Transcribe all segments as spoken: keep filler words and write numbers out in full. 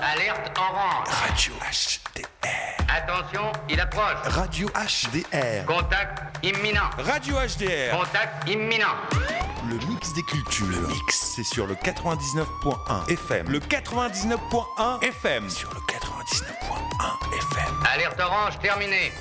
Alerte orange. Radio H D R. Attention, il approche. Radio H D R. Contact imminent. Radio H D R. Contact imminent. Le mix des cultures. Le mix, c'est sur le quatre-vingt-dix-neuf point un F M. Le quatre-vingt-dix-neuf point un F M. Sur le quatre-vingt-dix-neuf point un F M. Alerte orange terminée.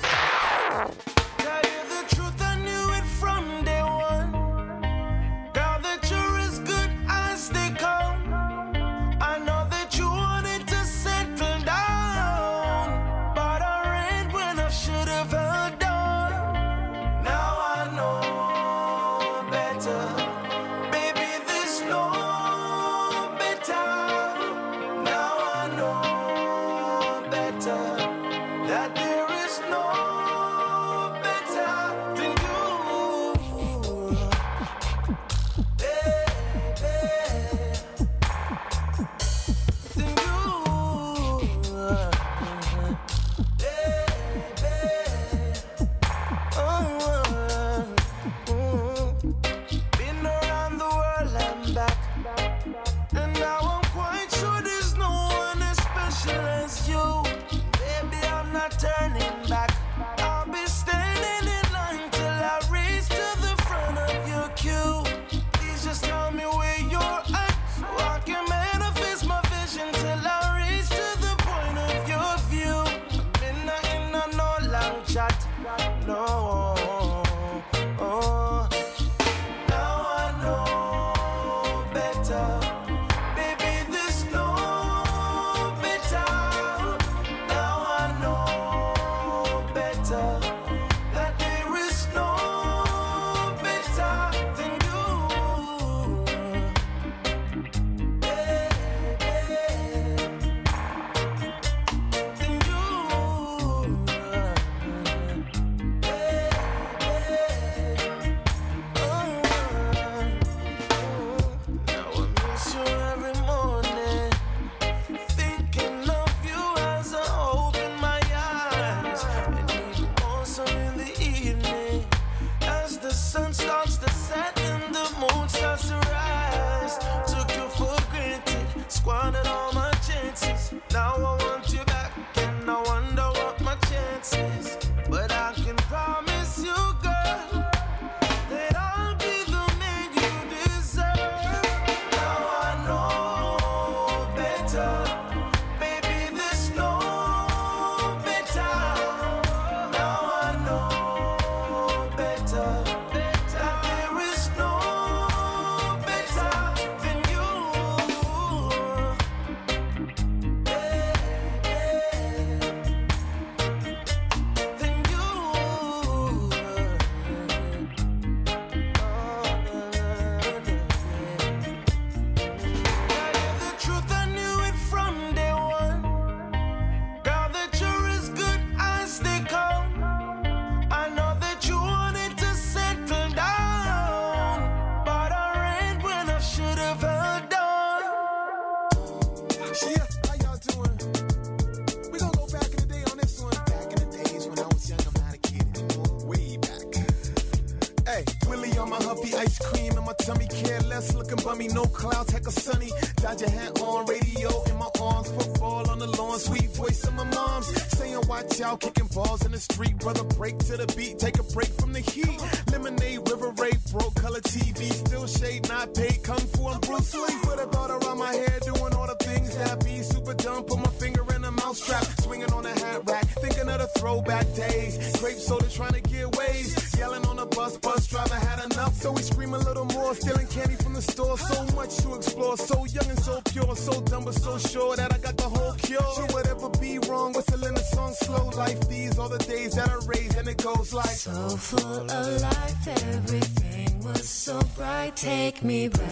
Take me back.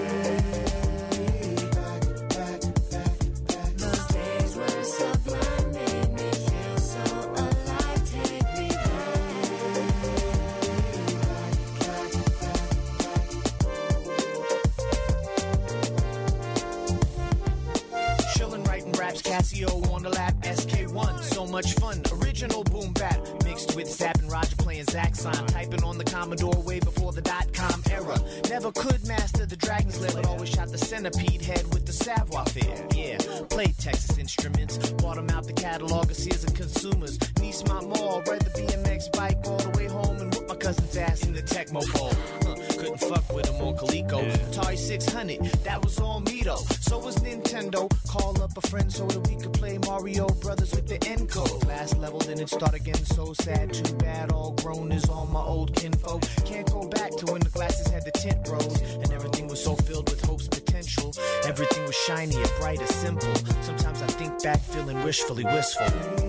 Those days were sublime, made me feel so alive. Take me back. Chillin', writing raps, Casio on the lap, S K one, so much fun. Original boom bap, mixed with Zapp and Roger playing Zaxxon, typing on the Commodore way before the dot-com era. Never could master the dragon's lair, but always shot the centipede head with the savoir-faire. Yeah, played Texas Instruments, bought them out the catalog of Sears and consumers. Niece my mall, ride the B M X bike all the way home and whoop my cousin's ass in the Tecmo Bowl. Huh, couldn't fuck with him on Coleco. Atari six hundred, that was all me though. So was Nintendo. Call up a friend so that we could play Mario Brothers with the encode. Last level, then it start again. So sad, too bad. All grown is all my old kinfolk. Can't go back to when the glasses had the tint rose and everything was so filled with hope's potential. Everything was shiny and bright and simple. Sometimes I think back, feeling wishfully wistful.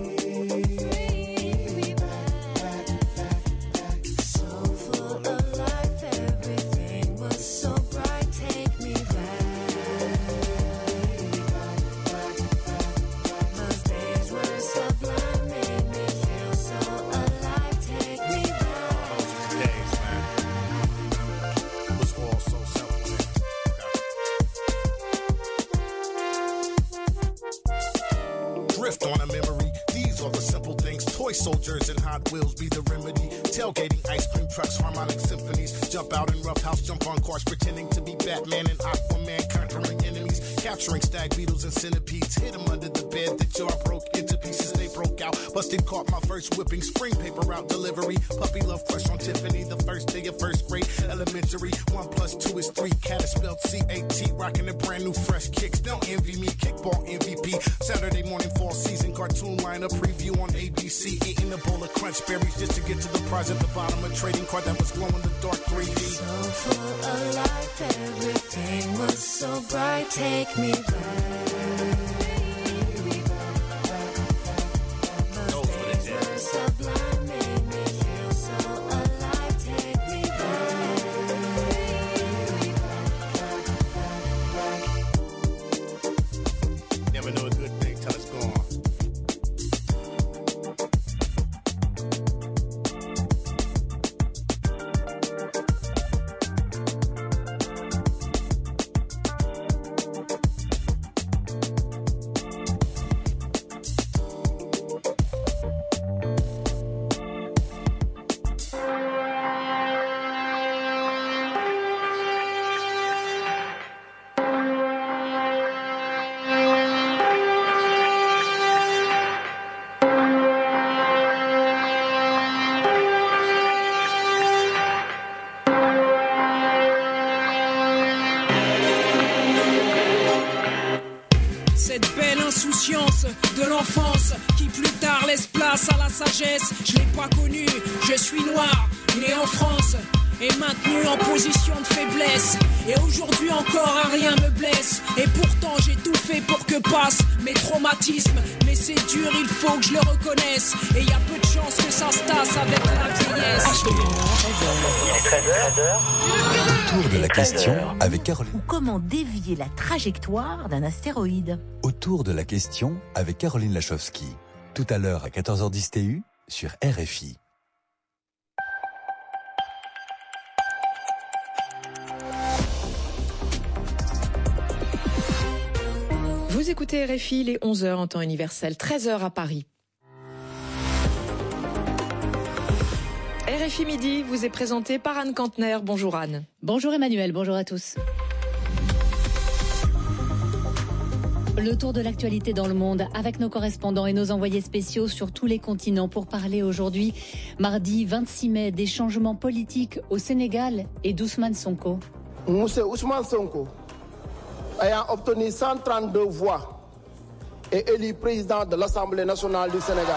Soldiers and Hot Wheels be the remedy. Tailgating, ice cream trucks, harmonic symphonies. Jump out in rough house, jump on cars, pretending to be Batman and Aquaman, conquering enemies. Capturing stag beetles and centipedes. Hit them under the bed, the jar broke into pieces, they broke out. Busted, caught my first whipping. Spring paper out delivery. Puppy love crush on Tiffany. The first day of first grade, elementary. One plus two is three. Cat is spelled C A T. Rocking a brand new fresh kicks. Don't envy me. Kickball M V P. Saturday morning fall season cartoon lineup preview on A B C. Eating a bowl of crunch berries just to get to the prize at the bottom. A trading card that was glow in the dark three D. So full of life, everything was so bright. Take me back. Those days were sublime, made me feel so alive. Take me back. Never know a good thing till it's gone. De l'enfance qui plus tard laisse place à la sagesse. Je l'ai pas connu, je suis noir, né en France et maintenu en position de faiblesse. Et aujourd'hui encore un rien me blesse. Et pourtant j'ai tout fait pour que passent mes traumatismes. Mais c'est dur, il faut que je le reconnaisse. Et y a peu de chances que ça se tasse avec la vieillesse. Autour de la question avec Caroline. Ou comment dévier la trajectoire d'un astéroïde. Autour de la question avec Caroline Lachowski. Tout à l'heure à quatorze heures dix T U sur R F I. Vous écoutez R F I, les onze heures en temps universel, treize heures à Paris. R F I Midi vous est présenté par Anne Kantner. Bonjour Anne. Bonjour Emmanuel, bonjour à tous. Le tour de l'actualité dans le monde avec nos correspondants et nos envoyés spéciaux sur tous les continents pour parler aujourd'hui, mardi vingt-six mai, des changements politiques au Sénégal et d'Ousmane Sonko. Monsieur Ousmane Sonko, ayant obtenu cent trente-deux voix, est élu président de l'Assemblée nationale du Sénégal.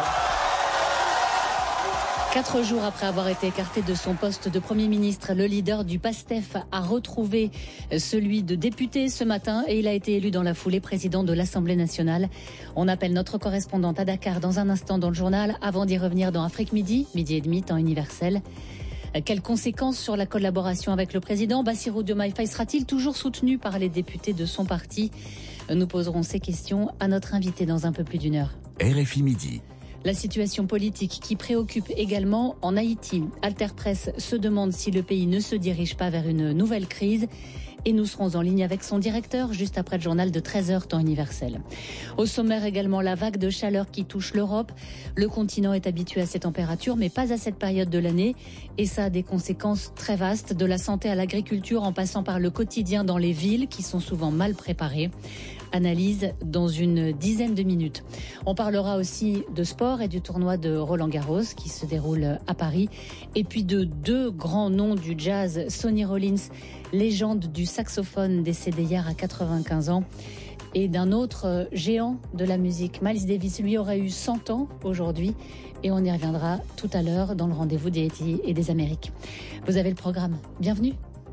Quatre jours après avoir été écarté de son poste de Premier ministre, le leader du PASTEF a retrouvé celui de député ce matin et il a été élu dans la foulée président de l'Assemblée nationale. On appelle notre correspondante à Dakar dans un instant dans le journal avant d'y revenir dans Afrique Midi, midi et demi, temps universel. Quelles conséquences sur la collaboration avec le président? Bassirou Diomaye Faye sera-t-il toujours soutenu par les députés de son parti? Nous poserons ces questions à notre invité dans un peu plus d'une heure. R F I Midi. La situation politique qui préoccupe également en Haïti. Alter Presse se demande si le pays ne se dirige pas vers une nouvelle crise. et nous serons en ligne avec son directeur juste après le journal de treize heures temps universel. Au sommaire également la vague de chaleur qui touche l'Europe. Le continent est habitué à ces températures mais pas à cette période de l'année et ça a des conséquences très vastes, de la santé à l'agriculture en passant par le quotidien dans les villes qui sont souvent mal préparées. Analyse dans une dizaine de minutes. On parlera aussi de sport et du tournoi de Roland-Garros qui se déroule à Paris. Et puis de deux grands noms du jazz, Sonny Rollins, légende du saxophone décédé hier à quatre-vingt-quinze ans, et d'un autre géant de la musique, Miles Davis. Lui aurait eu cent ans aujourd'hui et on y reviendra tout à l'heure dans le rendez-vous des Haïti et des Amériques. Vous avez le programme. Bienvenue.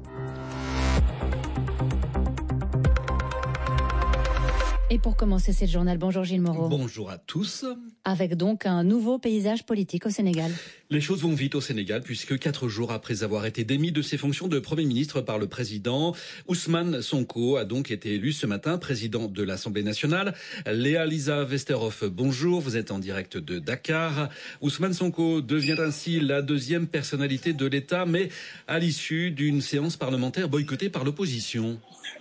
Et pour commencer ce journal, bonjour Gilles Moreau. Bonjour à tous. Avec donc un nouveau paysage politique au Sénégal. Les choses vont vite au Sénégal puisque quatre jours après avoir été démis de ses fonctions de Premier ministre par le président, Ousmane Sonko a donc été élu ce matin président de l'Assemblée nationale. Léa Lisa Vesterhoff, bonjour, vous êtes en direct de Dakar. Ousmane Sonko devient ainsi la deuxième personnalité de l'État, mais à l'issue d'une séance parlementaire boycottée par l'opposition.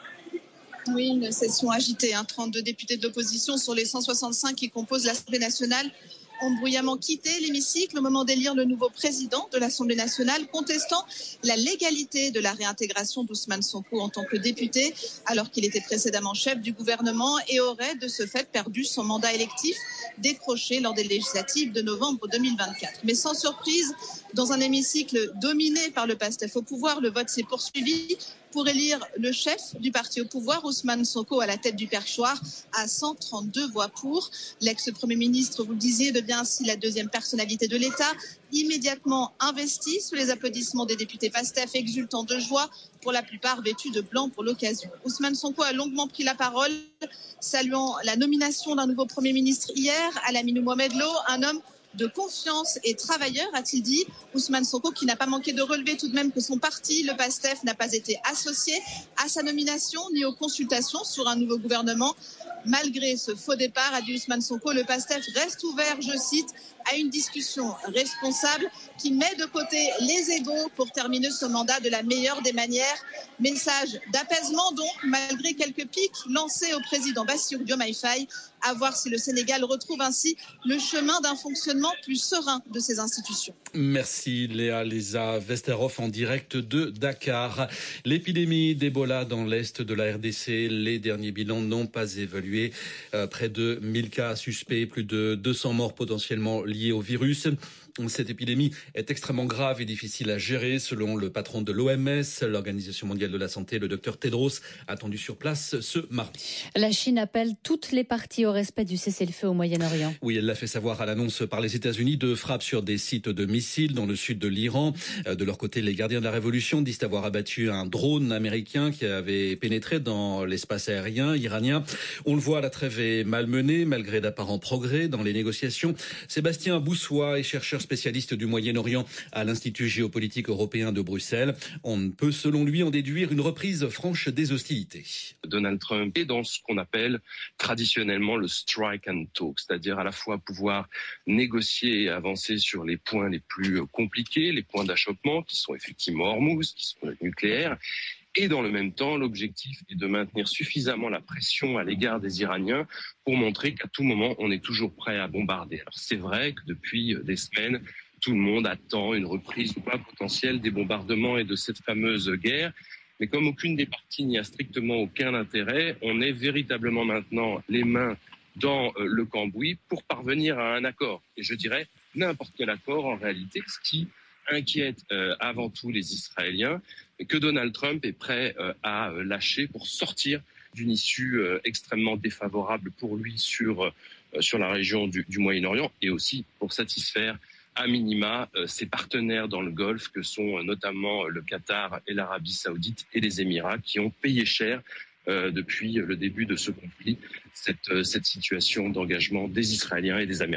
Oui, une session agitée. Hein. trente-deux députés de l'opposition sur les cent soixante-cinq qui composent l'Assemblée nationale ont bruyamment quitté l'hémicycle au moment d'élire le nouveau président de l'Assemblée nationale, contestant la légalité de la réintégration d'Ousmane Sonko en tant que député, alors qu'il était précédemment chef du gouvernement et aurait de ce fait perdu son mandat électif décroché lors des législatives de novembre deux mille vingt-quatre. Mais sans surprise, dans un hémicycle dominé par le PASTEF au pouvoir, le vote s'est poursuivi pour élire le chef du parti au pouvoir, Ousmane Sonko, à la tête du perchoir, à cent trente-deux voix pour. L'ex-premier ministre, vous le disiez, devient ainsi la deuxième personnalité de l'État, immédiatement investi sous les applaudissements des députés PASTEF, exultants de joie, pour la plupart vêtus de blanc pour l'occasion. Ousmane Sonko a longuement pris la parole, saluant la nomination d'un nouveau Premier ministre hier, Alaminou Mohamed Lo, un homme de confiance et travailleur, a-t-il dit. Ousmane Sonko qui n'a pas manqué de relever tout de même que son parti, le PASTEF, n'a pas été associé à sa nomination ni aux consultations sur un nouveau gouvernement. Malgré ce faux départ, a dit Ousmane Sonko, le PASTEF reste ouvert, je cite, à une discussion responsable qui met de côté les égos pour terminer ce mandat de la meilleure des manières. Message d'apaisement donc, malgré quelques pics lancés au président Bassirou Diomaye Faye, à voir si le Sénégal retrouve ainsi le chemin d'un fonctionnement plus serein de ses institutions. Merci Léa Lisa Vesterhoff en direct de Dakar. L'épidémie d'Ebola dans l'est de la R D C, les derniers bilans n'ont pas évolué. Euh, près de mille cas suspects, plus de deux cents morts potentiellement liés au virus. Cette épidémie est extrêmement grave et difficile à gérer, selon le patron de l'O M S, l'Organisation mondiale de la santé, le docteur Tedros, attendu sur place ce mardi. La Chine appelle toutes les parties au respect du cessez-le-feu au Moyen-Orient. Oui, elle l'a fait savoir à l'annonce par les États-Unis de frappes sur des sites de missiles dans le sud de l'Iran. De leur côté, les gardiens de la Révolution disent avoir abattu un drone américain qui avait pénétré dans l'espace aérien iranien. On le voit, la trêve est malmenée malgré d'apparents progrès dans les négociations. Sébastien Boussois est chercheur spécialiste du Moyen-Orient à l'Institut géopolitique européen de Bruxelles. On ne peut, selon lui, en déduire une reprise franche des hostilités. Donald Trump est dans ce qu'on appelle traditionnellement le strike and talk, c'est-à-dire à la fois pouvoir négocier et avancer sur les points les plus compliqués, les points d'achoppement qui sont effectivement Hormuz, qui sont le nucléaire. Et dans le même temps, l'objectif est de maintenir suffisamment la pression à l'égard des Iraniens pour montrer qu'à tout moment, on est toujours prêt à bombarder. Alors c'est vrai que depuis des semaines, tout le monde attend une reprise ou pas potentielle des bombardements et de cette fameuse guerre. Mais comme aucune des parties n'y a strictement aucun intérêt, on est véritablement maintenant les mains dans le cambouis pour parvenir à un accord. Et je dirais n'importe quel accord en réalité, ce qui inquiète euh, avant tout les Israéliens, que Donald Trump est prêt euh, à lâcher pour sortir d'une issue euh, extrêmement défavorable pour lui sur, euh, sur la région du, du Moyen-Orient et aussi pour satisfaire à minima euh, ses partenaires dans le Golfe que sont euh, notamment le Qatar et l'Arabie Saoudite et les Émirats qui ont payé cher euh, depuis le début de ce conflit cette, euh, cette situation d'engagement des Israéliens et des Américains.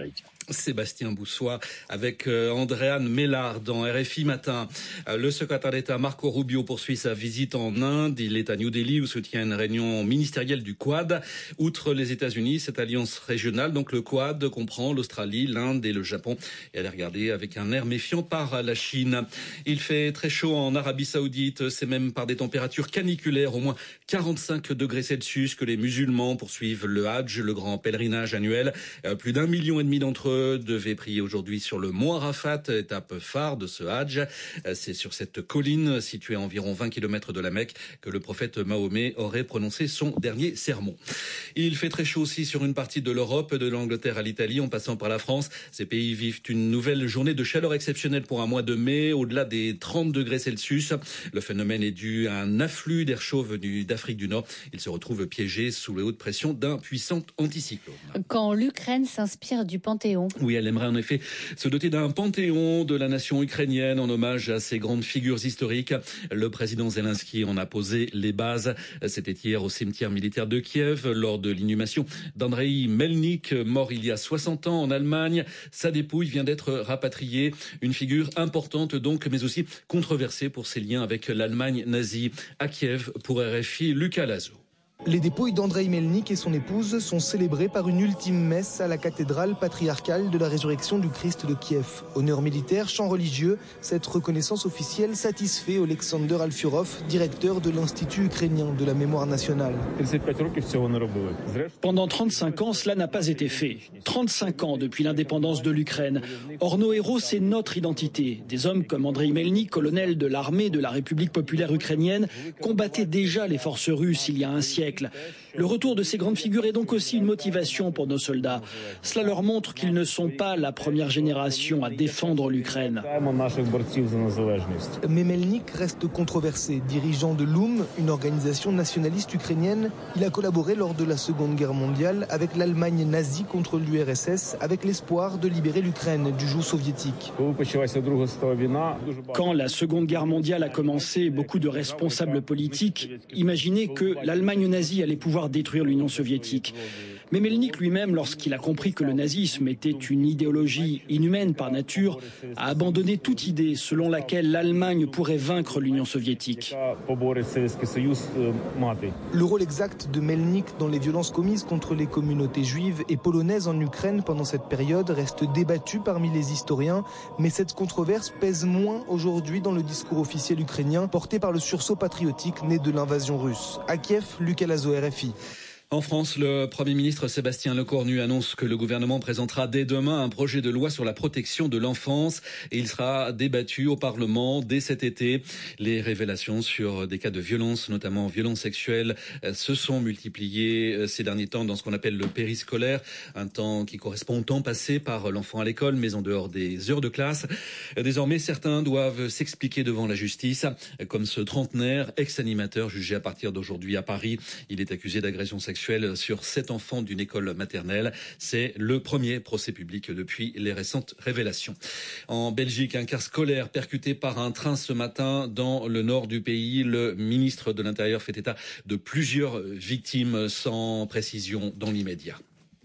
Sébastien Boussois avec euh, Andréane Mélard dans R F I Matin. Euh, le secrétaire d'État Marco Rubio poursuit sa visite en Inde. Il est à New Delhi où se tient une réunion ministérielle du Quad. Outre les États-Unis, cette alliance régionale, donc le Quad, comprend l'Australie, l'Inde et le Japon. Et elle est regardée avec un air méfiant par la Chine. Il fait très chaud en Arabie Saoudite. C'est même par des températures caniculaires, au moins quarante-cinq degrés Celsius, que les musulmans poursuivent le Hajj, le grand pèlerinage annuel. Euh, plus d'un million et demi d'entre eux devait prier aujourd'hui sur le mont Arafat, étape phare de ce Hajj. C'est sur cette colline située à environ vingt kilomètres de la Mecque que le prophète Mahomet aurait prononcé son dernier sermon. Il fait très chaud aussi sur une partie de l'Europe, de l'Angleterre à l'Italie, en passant par la France. Ces pays vivent une nouvelle journée de chaleur exceptionnelle pour un mois de mai, au-delà des trente degrés Celsius. Le phénomène est dû à un afflux d'air chaud venu d'Afrique du Nord. Il se retrouve piégé sous les hautes pressions d'un puissant anticyclone. Quand l'Ukraine s'inspire du Panthéon. Oui, elle aimerait en effet se doter d'un panthéon de la nation ukrainienne en hommage à ces grandes figures historiques. Le président Zelensky en a posé les bases. C'était hier au cimetière militaire de Kiev lors de l'inhumation d'Andrei Melnik, mort il y a soixante ans en Allemagne. Sa dépouille vient d'être rapatriée. Une figure importante donc, mais aussi controversée pour ses liens avec l'Allemagne nazie. À Kiev, pour R F I, Lucas Lazo. Les dépouilles d'Andrei Melnik et son épouse sont célébrées par une ultime messe à la cathédrale patriarcale de la résurrection du Christ de Kiev. Honneur militaire, chant religieux, cette reconnaissance officielle satisfait Oleksandr Alfurov, directeur de l'Institut ukrainien de la mémoire nationale. Pendant trente-cinq ans, cela n'a pas été fait. trente-cinq ans depuis l'indépendance de l'Ukraine. Or, nos héros, c'est notre identité. Des hommes comme Andrei Melnik, colonel de l'armée de la République populaire ukrainienne, combattaient déjà les forces russes il y a un siècle. Le retour de ces grandes figures est donc aussi une motivation pour nos soldats. Cela leur montre qu'ils ne sont pas la première génération à défendre l'Ukraine. Mais Melnik reste controversé. Dirigeant de l'Oum, une organisation nationaliste ukrainienne, il a collaboré lors de la Seconde Guerre mondiale avec l'Allemagne nazie contre l'U R S S, avec l'espoir de libérer l'Ukraine du joug soviétique. Quand la Seconde Guerre mondiale a commencé, beaucoup de responsables politiques imaginaient que l'Allemagne nazie allait pouvoir détruire l'Union soviétique. Mais Melnik lui-même, lorsqu'il a compris que le nazisme était une idéologie inhumaine par nature, a abandonné toute idée selon laquelle l'Allemagne pourrait vaincre l'Union soviétique. Le rôle exact de Melnik dans les violences commises contre les communautés juives et polonaises en Ukraine pendant cette période reste débattu parmi les historiens, mais cette controverse pèse moins aujourd'hui dans le discours officiel ukrainien porté par le sursaut patriotique né de l'invasion russe. À Kiev, Lucas Lazo, R F I. En France, le Premier ministre Sébastien Lecornu annonce que le gouvernement présentera dès demain un projet de loi sur la protection de l'enfance et il sera débattu au Parlement dès cet été. Les révélations sur des cas de violence, notamment violences sexuelles, se sont multipliées ces derniers temps dans ce qu'on appelle le périscolaire, un temps qui correspond au temps passé par l'enfant à l'école, mais en dehors des heures de classe. Désormais, certains doivent s'expliquer devant la justice, comme ce trentenaire, ex-animateur jugé à partir d'aujourd'hui à Paris. Il est accusé d'agression sexuelle sur sept enfants d'une école maternelle. C'est le premier procès public depuis les récentes révélations. En Belgique, un car scolaire percuté par un train ce matin dans le nord du pays. Le ministre de l'Intérieur fait état de plusieurs victimes sans précision dans l'immédiat.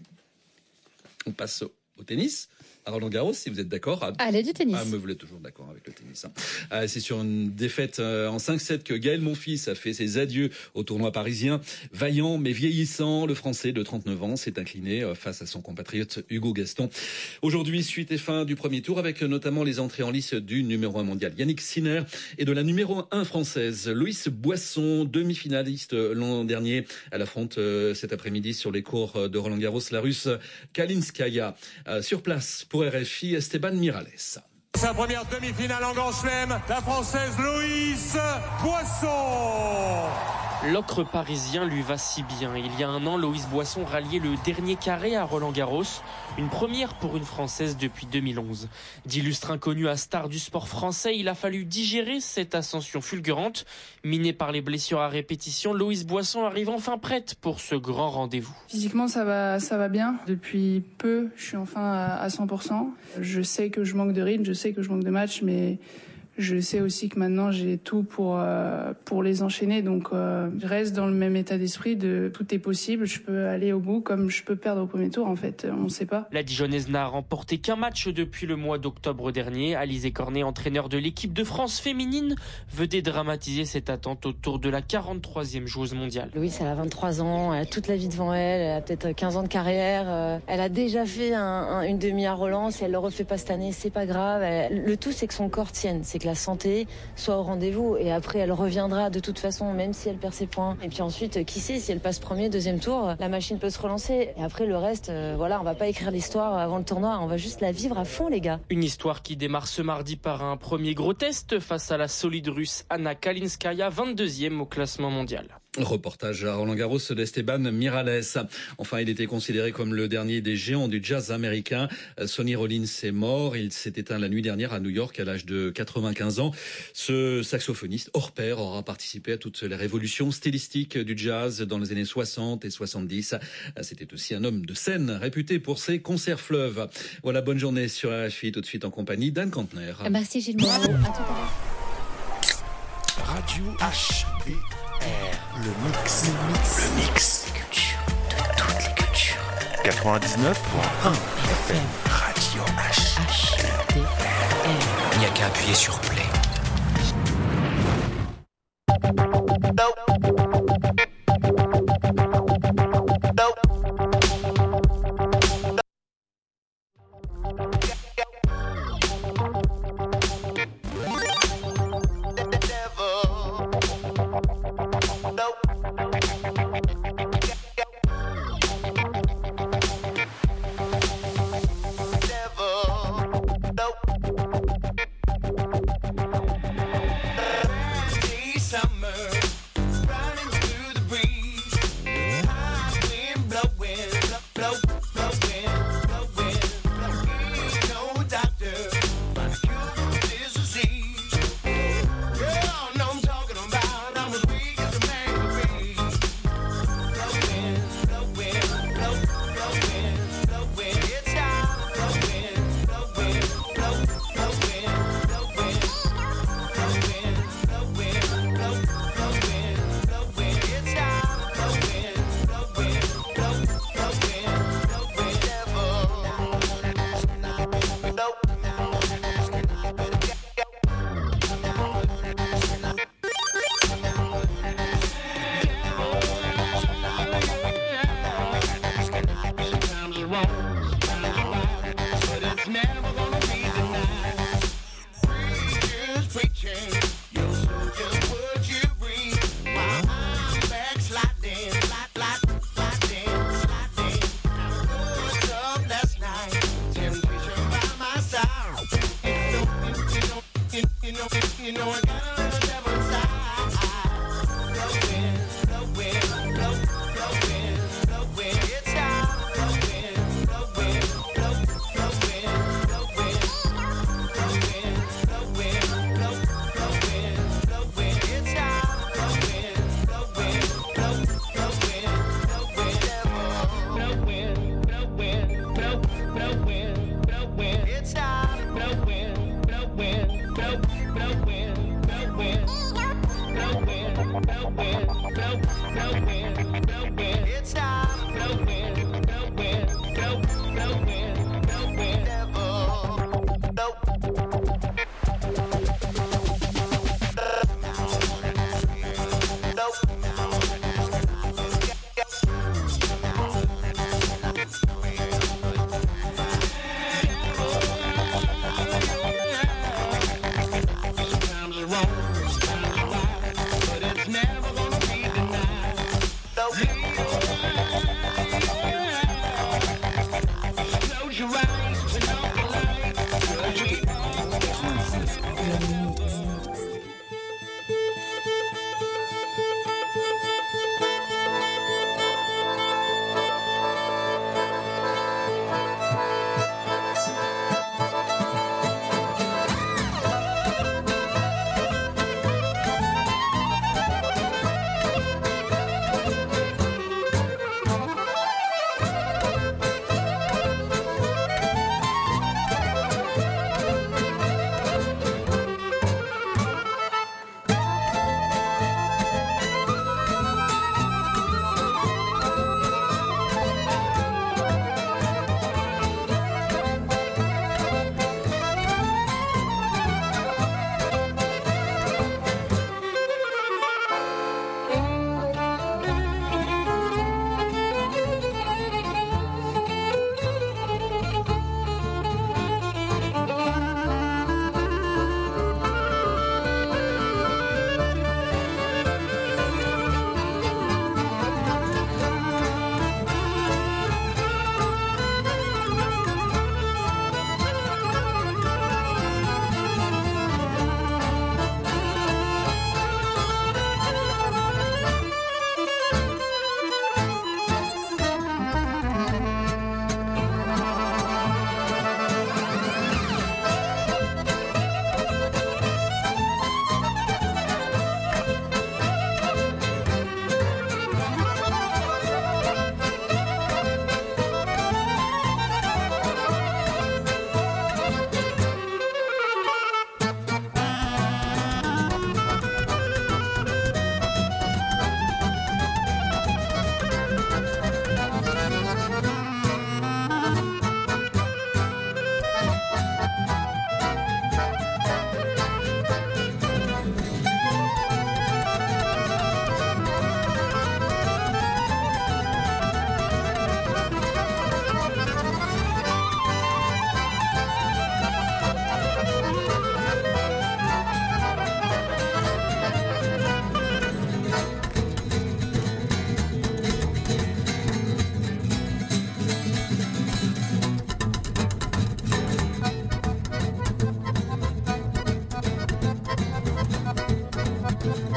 On passe au tennis. À Roland Garros, si vous êtes d'accord. À... Allez, du tennis. Ah, mais vous êtes toujours d'accord avec le tennis. Hein. Ah, c'est sur une défaite euh, en cinq sept que Gaël Monfils a fait ses adieux au tournoi parisien. Vaillant mais vieillissant, le Français de trente-neuf ans s'est incliné euh, face à son compatriote Hugo Gaston. Aujourd'hui, suite et fin du premier tour avec euh, notamment les entrées en lice du numéro un mondial Yannick Sinner et de la numéro un française Loïs Boisson, demi-finaliste euh, l'an dernier. Elle affronte euh, cet après-midi sur les cours euh, de Roland Garros la Russe Kalinskaya. Euh, sur place pour R F I, Esteban Miralles. Sa première demi-finale en Grand Chelem, la Française Loïs Boisson. L'ocre parisien lui va si bien. Il y a un an, Loïs Boisson ralliait le dernier carré à Roland-Garros. Une première pour une Française depuis deux mille onze. D'illustre inconnu à star du sport français, il a fallu digérer cette ascension fulgurante. Minée par les blessures à répétition, Loïs Boisson arrive enfin prête pour ce grand rendez-vous. Physiquement, ça va, ça va bien. Depuis peu, je suis enfin à, à cent pour cent. Je sais que je manque de rythme, je sais que je manque de match, mais Je sais aussi que maintenant j'ai tout pour euh, pour les enchaîner, donc euh, je reste dans le même état d'esprit de tout est possible, je peux aller au bout comme je peux perdre au premier tour, en fait, on ne sait pas. La Dijonnaise n'a remporté qu'un match depuis le mois d'octobre dernier. Alizé Cornet, entraîneur de l'équipe de France féminine, veut dédramatiser cette attente autour de la quarante-troisième joueuse mondiale. Louise, elle a vingt-trois ans, elle a toute la vie devant elle, elle a peut-être quinze ans de carrière, euh, elle a déjà fait un, un, une demi à Roland, si elle le refait pas cette année, c'est pas grave. Elle, le tout, c'est que son corps tienne, c'est que la santé soit au rendez-vous, et après elle reviendra de toute façon, même si elle perd ses points. Et puis ensuite, qui sait, si elle passe premier, deuxième tour, la machine peut se relancer. Et après le reste, euh, voilà, on va pas écrire l'histoire avant le tournoi, on va juste la vivre à fond, les gars. Une histoire qui démarre ce mardi par un premier gros test face à la solide russe Anna Kalinskaya, vingt-deuxième au classement mondial. Reportage à Roland-Garros d'Esteban Miralles. Enfin, il était considéré comme le dernier des géants du jazz américain. Sonny Rollins est mort. Il s'est éteint la nuit dernière à New York à l'âge de quatre-vingt-quinze ans. Ce saxophoniste hors pair aura participé à toutes les révolutions stylistiques du jazz dans les années soixante et soixante-dix. C'était aussi un homme de scène réputé pour ses concerts fleuves. Voilà, bonne journée sur R F I, tout de suite en compagnie d'Anne Kantner. Merci Gilles Moreau. À tout à l'heure. Radio H B R, le mix, le mix, le mix, les cultures, de toutes les cultures. quatre-vingt-dix-neuf point un F M, Radio H, H B R. Il n'y a qu'à appuyer sur play.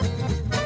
Thank you.